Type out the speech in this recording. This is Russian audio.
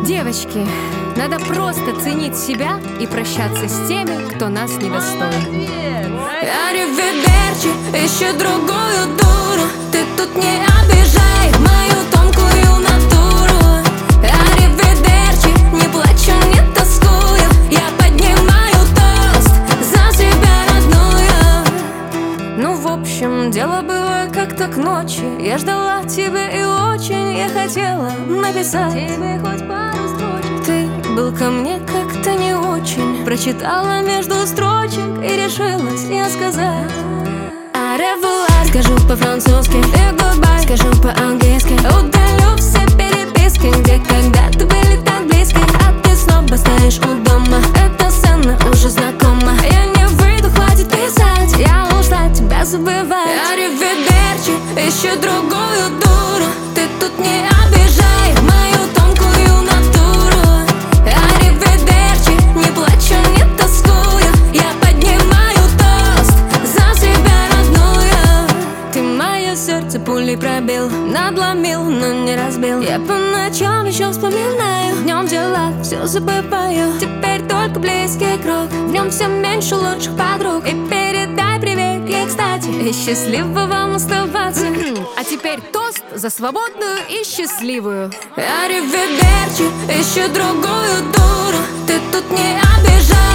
Девочки, надо просто ценить себя и прощаться с теми, кто нас недостоин. Ариведерчи, ищу другую дуру. Ты тут не обижай мою тонкую натуру. Ариведерчи, не плачу, не тоскую. Я поднимаю тост за себя родную. Ну, в общем, дело было как-то к ночи. Я ждала тебя и очень я хотела написать тебе хоть пару строчек. Ты был ко мне как-то не очень. Прочитала между строчек и решилась я сказать Au revoir, скажу по-французски, и goodbye, скажу по-английски. удалю все переписки, где когда-то были так близки. А ты снова стоишь у дома. Эта сцена уже знакома. Я не выйду, хватит писать. Я ушла тебя забывать. Ариведерчи, ищу другую дуру. Ты тут не обижай мою тонкую натуру. Ариведерчи, не плачу, не тоскую. Я поднимаю тост за себя родную. Ты мое сердце пулей пробил, Надломил, но не разбил. я по ночам еще вспоминаю. Днем дела, все забываю. Теперь только близкий круг, В нем все меньше лучших подруг. и передай привет ей, кстати. И счастливо вам оставаться. А теперь тост за свободную и счастливую. Ариведерчи, ищу другую дуру. Ты тут не обижай